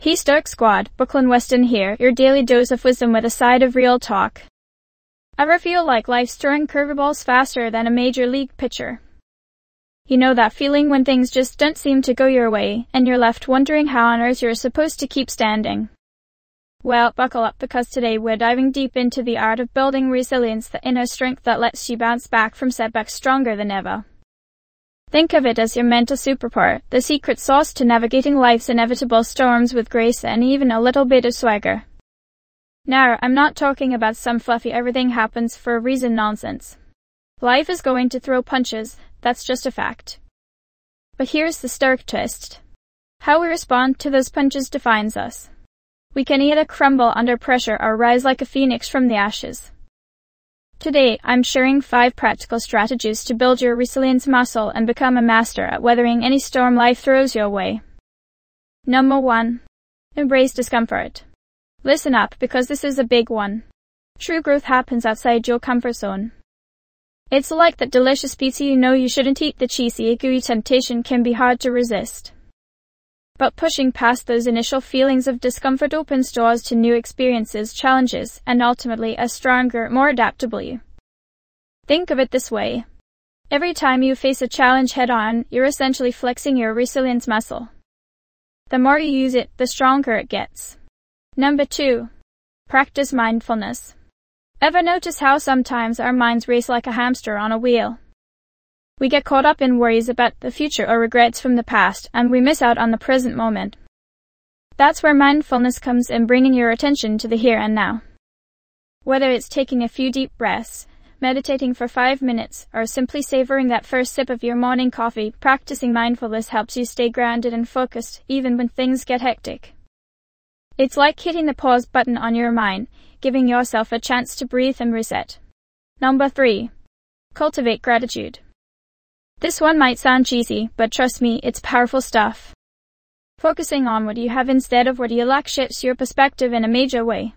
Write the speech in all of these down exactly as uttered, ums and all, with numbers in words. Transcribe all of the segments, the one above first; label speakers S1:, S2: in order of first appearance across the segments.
S1: Hey Stoic Squad, Brooklyn Weston here, your daily dose of wisdom with a side of real talk. Ever feel like life's throwing curveballs faster than a major league pitcher? You know that feeling when things just don't seem to go your way, and you're left wondering how on earth you're supposed to keep standing? Well, buckle up because today we're diving deep into the art of building resilience, the inner strength that lets you bounce back from setbacks stronger than ever. Think of it as your mental superpower, the secret sauce to navigating life's inevitable storms with grace and even a little bit of swagger. Now, I'm not talking about some fluffy everything happens for a reason nonsense. Life is going to throw punches, that's just a fact. But here's the stark twist. How we respond to those punches defines us. We can either crumble under pressure or rise like a phoenix from the ashes. Today, I'm sharing five practical strategies to build your resilience muscle and become a master at weathering any storm life throws your way. Number one. Embrace discomfort. Listen up because this is a big one. True growth happens outside your comfort zone. It's like that delicious pizza you know you shouldn't eat. The cheesy, gooey temptation can be hard to resist. But pushing past those initial feelings of discomfort opens doors to new experiences, challenges, and ultimately a stronger, more adaptable you. Think of it this way. Every time you face a challenge head-on, you're essentially flexing your resilience muscle. The more you use it, the stronger it gets. Number two. Practice mindfulness. Ever notice how sometimes our minds race like a hamster on a wheel? We get caught up in worries about the future or regrets from the past, and we miss out on the present moment. That's where mindfulness comes in, bringing your attention to the here and now. Whether it's taking a few deep breaths, meditating for five minutes, or simply savoring that first sip of your morning coffee, practicing mindfulness helps you stay grounded and focused, even when things get hectic. It's like hitting the pause button on your mind, giving yourself a chance to breathe and reset. Number three. Cultivate gratitude. This one might sound cheesy, but trust me, it's powerful stuff. Focusing on what you have instead of what you lack shifts your perspective in a major way.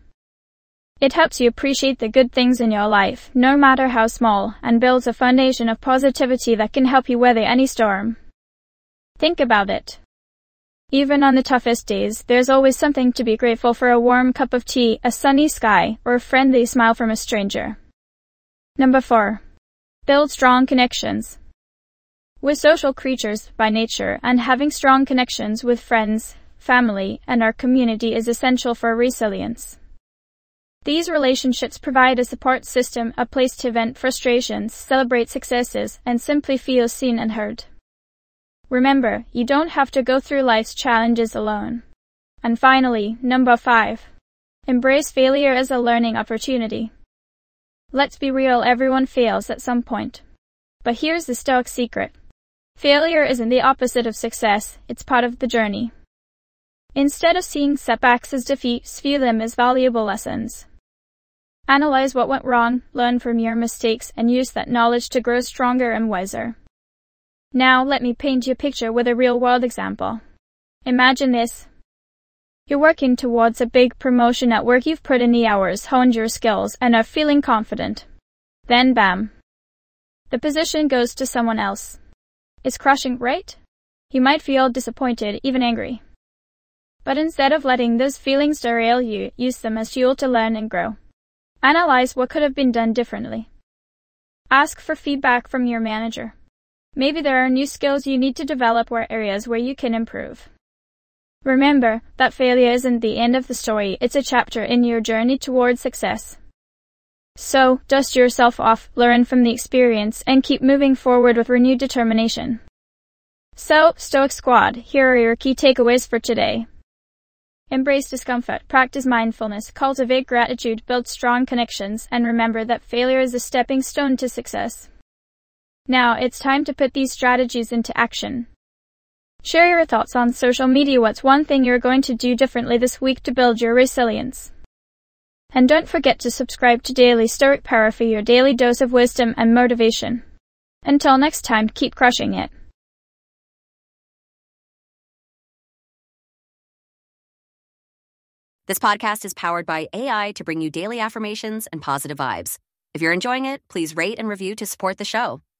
S1: It helps you appreciate the good things in your life, no matter how small, and builds a foundation of positivity that can help you weather any storm. Think about it. Even on the toughest days, there's always something to be grateful for: a warm cup of tea, a sunny sky, or a friendly smile from a stranger. Number four. Build strong connections. We're social creatures by nature, and having strong connections with friends, family, and our community is essential for resilience. These relationships provide a support system, a place to vent frustrations, celebrate successes, and simply feel seen and heard. Remember, you don't have to go through life's challenges alone. And finally, number five. Embrace failure as a learning opportunity. Let's be real, everyone fails at some point. But here's the Stoic secret. Failure isn't the opposite of success, it's part of the journey. Instead of seeing setbacks as defeats, view them as valuable lessons. Analyze what went wrong, learn from your mistakes, and use that knowledge to grow stronger and wiser. Now, let me paint you a picture with a real-world example. Imagine this. You're working towards a big promotion at work. You've put in the hours, honed your skills, and are feeling confident. Then bam. The position goes to someone else. It's crushing, right? You might feel disappointed, even angry. But instead of letting those feelings derail you, use them as fuel to learn and grow. Analyze what could have been done differently. Ask for feedback from your manager. Maybe there are new skills you need to develop or areas where you can improve. Remember that failure isn't the end of the story, it's a chapter in your journey towards success. So, dust yourself off, learn from the experience, and keep moving forward with renewed determination. So, Stoic Squad, here are your key takeaways for today. Embrace discomfort, practice mindfulness, cultivate gratitude, build strong connections, and remember that failure is a stepping stone to success. Now, it's time to put these strategies into action. Share your thoughts on social media. What's one thing you're going to do differently this week to build your resilience? And don't forget to subscribe to Daily Stoic Power for your daily dose of wisdom and motivation. Until next time, keep crushing it.
S2: This podcast is powered by A I to bring you daily affirmations and positive vibes. If you're enjoying it, please rate and review to support the show.